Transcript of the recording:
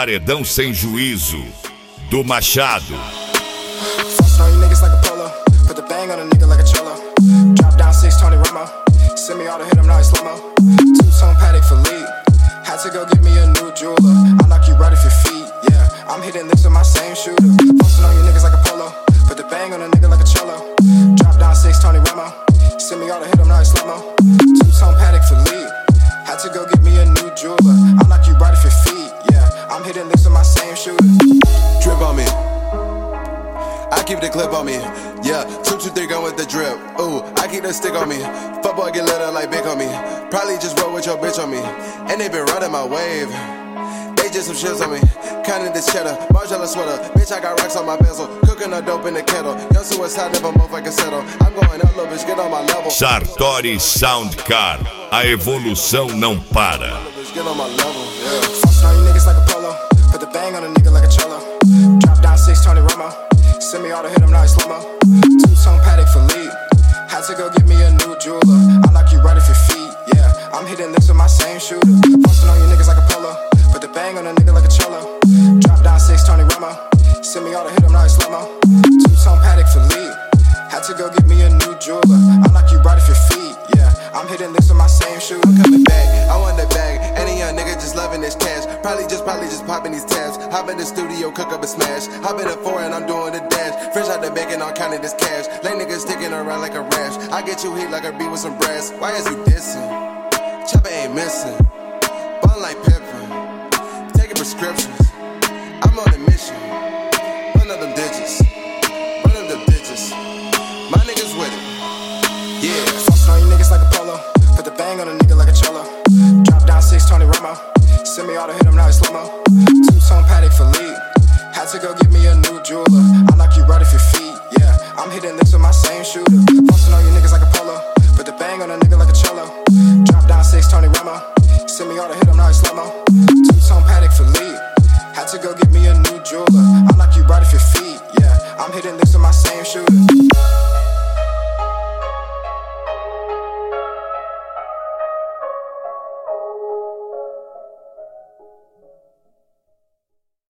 paredão sem juízo do Machado. Flossing on you niggas like a polo. Put the bang on a nigga like a cholo. Drop down 6 Tony Romo. Send me all to hit him now in slow-mo. Two-tone Patek for lead. Had to go get me a new jeweler. I'll knock you right off your feet, yeah. I'm hitting lips with my same shooter. Flossing on you niggas like a polo. Put the bang on a nigga like a cholo. Drop down 6 Tony Romo. Send me all to hit him now in slow-mo. Two-tone Patek for lead. Had to go get me a new jeweler. I'll knock you right off your feet, yeah. I'm hitting lips with my same shooter. Drip on me. I keep the clip on me. Yeah, 2, 2, 3 gun with the drip. Ooh, I keep the stick on me. Fuck boy get lit up like big on me. Probably just roll with your bitch on me. And they been riding my wave. They just some shits on me. Counting this cheddar, Margiela sweater. Bitch, I got rocks on my bezel. Cooking the dope in the kettle. Young suicide never move like a settle. I'm going up, little bitch, get on my level. Sartori Soundcar, a evolução não para. Get on my level, yeah. Flossing on you niggas like a polo. Put the bang on a nigga like a cholo. Drop down 6 Tony Romo. Send me all to hit him now in slow-mo. Two-tone Patek for lead. Had to go get me a new jeweler. I'll knock you right off your feet, yeah. I'm hitting lips with my same shooter. Flossing on you niggas like a polo. Put the bang on a nigga like a cholo. Drop down 6 Tony Romo. Send me all to hit him now in slow-mo. Two-tone Patek for lead. Had to go get me a new jeweler. I'll knock you right off your feet, yeah. I'm hitting lips with my same shooter. I'm coming back, I want the bag. Any young nigga just loving this cash. Probably just popping these tabs. Hop in the studio, cook up a smash. Hop in the foreign, I'm doing the dash. Fresh out the bacon, I'm counting this cash. Lame niggas sticking around like a rash. I get you heat like a beat with some brass. Why is you dissing? Chopper ain't missing. Ballin' like Pippin. Taking prescriptions. I'm on a mission. Run up them digits. Run up them digits. My niggas with it. Yeah. Flossing on you niggas like a polo. Put the bang on a nigga like a cholo. Drop down 6 Tony Romo. Send me all to hit him now in slow-mo. Two-tone Patek for lead. Had to go get me a new jeweler. I'll knock you right off your feet, yeah. I'm hitting lips with my same shooter.